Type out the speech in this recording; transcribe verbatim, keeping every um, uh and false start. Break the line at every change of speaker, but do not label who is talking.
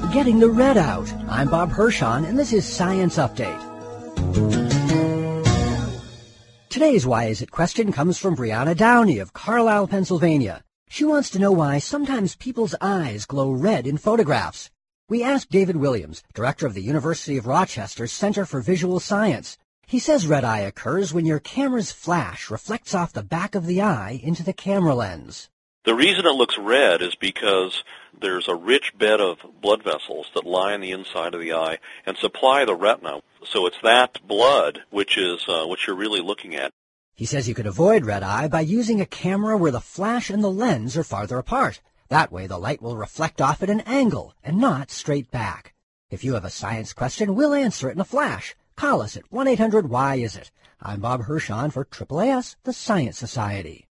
getting the red out. I'm Bob Hirschon, and this is Science Update. Today's Why Is It question comes from Brianna Downey of Carlisle, Pennsylvania. She wants to know why sometimes people's eyes glow red in photographs. We asked David Williams, director of the University of Rochester's Center for Visual Science. He says red eye occurs when your camera's flash reflects off the back of the eye into the camera lens.
The reason it looks red is because there's a rich bed of blood vessels that lie on the inside of the eye and supply the retina. So it's that blood which is uh, what you're really looking at.
He says you could avoid red eye by using a camera where the flash and the lens are farther apart. That way the light will reflect off at an angle and not straight back. If you have a science question, we'll answer it in a flash. Call us at one eight hundred Y is it. I'm Bob Hirschon for A A A S, the Science Society.